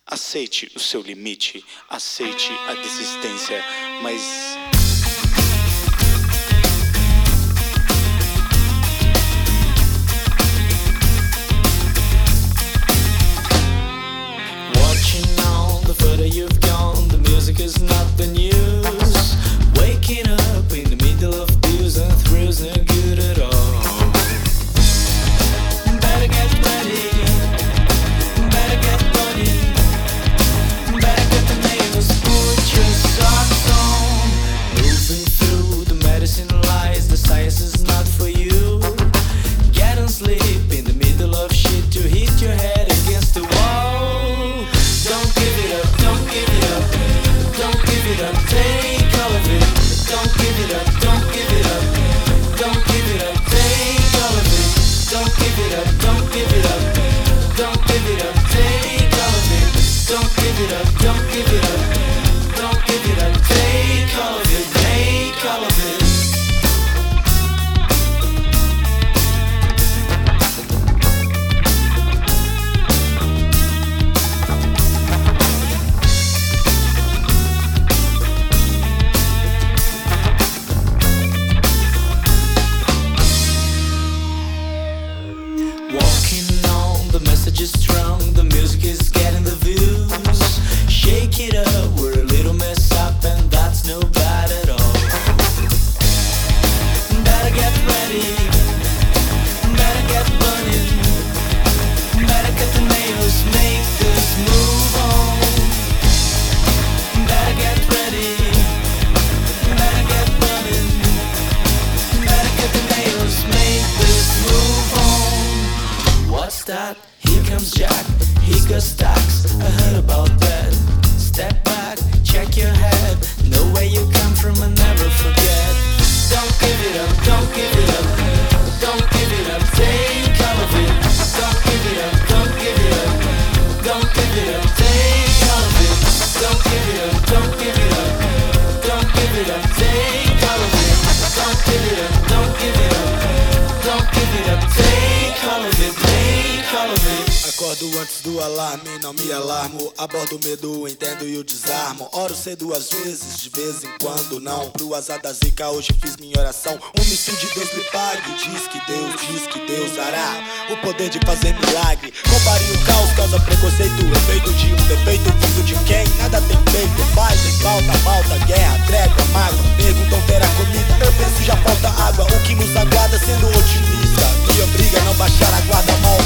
Aceite o seu limite, aceite a desistência, mas watching on the further you've gone, the music is not the news. Waking up in the middle of bills and thrills, no good at all. Better get ready, better get bunny, better get the nails, put your socks on. Moving through the medicine lies, the science is not for you. Get on sleep in the middle of shit to hit your head against the wall. Don't give it up, don't give it up, don't give it up, take all of it. Don't give it up, don't give it up, don't give it up, take all of it. Don't give it up, don't give it up, don't give it up, take all of it. Don't give it up, don't give it up, don't give it up, take all of it, take all of it. Walking on, the message is strong, the music is getting the views. Shake it up, we're a little messed up and that's no bad at all. Better get ready, better get running, better get the nails, make this move on. Better get ready, better get running, better get the nails, make this move on. What's that? Here comes Jack, he got stacks, I heard about that. Step back, check your head, know where you come from and never forget. Don't give it up, don't give it up, don't give it up, take all of it. Don't give it up, don't give it up, don't give it up, take all of it. Don't give it up, don't give it up, don't give it up, take all of it. Don't give it up, don't give it up, don't give it up, take all of it, take all of it. Acordo antes do alarme, não me alarmo. Abordo o medo, entendo e o desarmo. Oro cedo às vezes, de vez em quando não. Pro azar da zica hoje fiz minha oração. Um misto de Deus me pague. Diz que Deus dará o poder de fazer milagre. Compare o caos, causa preconceito. Efeito de um defeito, vindo de quem nada tem feito. Paz em falta, guerra, trégua, mágoa. Perguntam terá comida, eu penso já falta água. O que nos aguarda sendo otimista me obriga a não baixar a guarda mal.